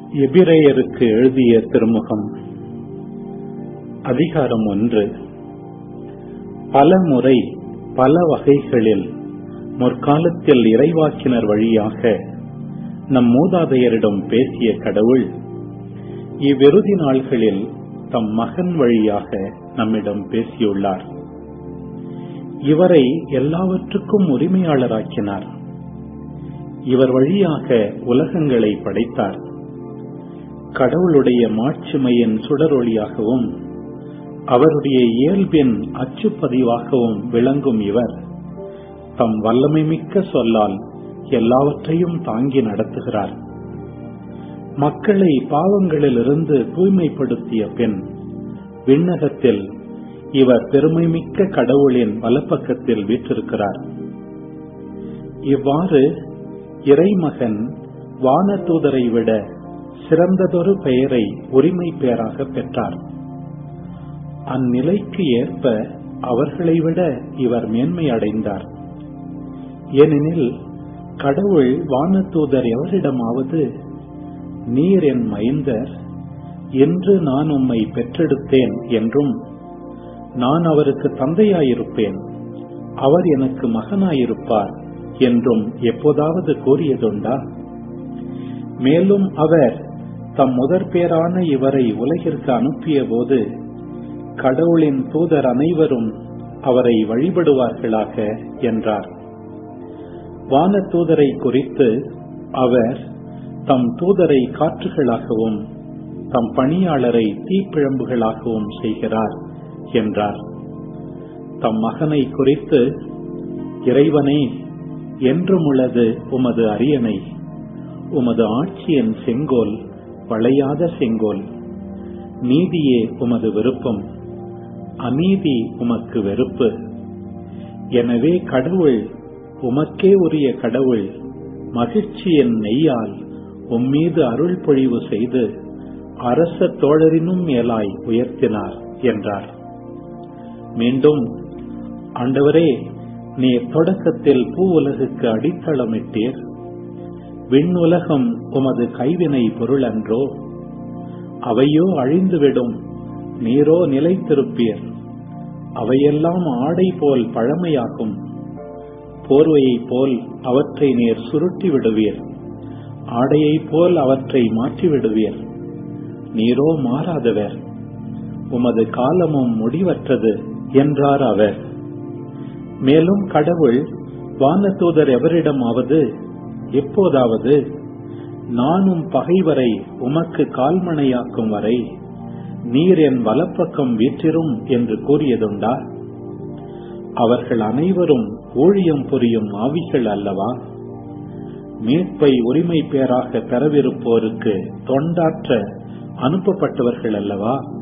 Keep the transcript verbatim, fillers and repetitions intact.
எபிரேயருக்கு எழுதிய திருமுகம் அதிகாரம் ஒன்று. பல முறை பல வகைகளில் முற்காலத்தில் இறைவாக்கினர் வழியாக நம் மூதாதையரிடம் பேசிய கடவுள் இவ்விறுதி நாள்களில் தம் மகன் வழியாக நம்மிடம் பேசியுள்ளார். இவரை எல்லாவற்றுக்கும் உரிமையாளராக்கினார். இவர் வழியாக உலகங்களை படைத்தார். கடவுளுடைய மாட்சிமையின் சுடரொளியாகவும் அவருடைய இயல்பின் அச்சுப்பதிவாகவும் விளங்கும் இவர் தம் வல்லமை மிக்க சொல்லால் எல்லாவற்றையும் தாங்கி நடத்துகிறார். மக்களை பாவங்களிலிருந்து தூய்மைப்படுத்திய பின் விண்ணகத்தில் இவர் பெருமைமிக்க கடவுளின் வலப்பக்கத்தில் வீற்றிருக்கிறார். இவ்வாறு இறைமகன் வானதூதரை விட சிறந்ததொரு பெயரை உரிமை பெயராக பெற்றார். அந்நிலைக்கு ஏற்ப அவர்களை விட இவர் மேன்மை அடைந்தார். ஏனெனில் கடவுள் வானதூதர் எவரிடமாவது, நீர் என் மைந்தர், என்று நான் உம்மை பெற்றெடுத்தேன் என்றும், நான் அவருக்கு தந்தையாயிருப்பேன், அவர் எனக்கு மகனாயிருப்பார் என்றும் எப்போதாவது கூறியதுண்டா? மேலும் அவர் தம் முதற் பேரான இவரை உலகிற்கு அனுப்பிய போது கடவுளின் தூதர் அனைவரும் அவரை வழிபடுவார்களாக என்றார். வான தூதரை குறித்து அவர் தம் தூதரை காற்றுகளாகவும் தம் பணியாளரை தீப்பிழம்புகளாகவும் செய்கிறார் என்றார். தம் மகனை குறித்து, இறைவனே, என்றுமுள்ளது உமது அரியணை, உமது ஆட்சியின் செங்கோல் வளையாத செங்கோல், நீதியே உமது விருப்பம், அநீதி உமக்கு வெறுப்பு. எனவே கடவுள், உமக்கே உரிய கடவுள், மகிழ்ச்சியின் நெய்யால் உம்மீது அருள் பொழிவு செய்து அரச தோழரினும் மேலாய் உயர்த்தினார் என்றார். மீண்டும், ஆண்டவரே, நீர் தொடக்கத்தில் பூ உலகுக்கு அடித்தளமிட்டீர். விண்ணுலகம் உமது கைவினை பொருள் அன்றோ? அவையோ அழிந்துவிடும், நீரோ நிலைத்திருப்பீர். அவையெல்லாம் ஆடை போல் பழமையாகும். போர்வையைப் போல் அவற்றை நீர் சுருட்டி விடுவீர், ஆடையைப் போல் அவற்றை மாற்றிவிடுவீர். நீரோ மாறாதவர், உமது காலமும் முடிவற்றது என்றார் அவர். மேலும் கடவுள் வானதூதர் எவரிடமாவது, எப்போதாவது, நானும் பகைவரை உமக்கு கால்மணையாக்கும் வரை நீர் என் வலப்பக்கம் வீற்றிரும் என்று கூறியதுண்டா? அவர்கள் அனைவரும் ஊழியம் புரியும் ஆவிகள் அல்லவா? மீட்பை உரிமை பேராக பெறவிருப்போருக்கு தொண்டாற்ற அனுப்பப்பட்டவர்கள் அல்லவா?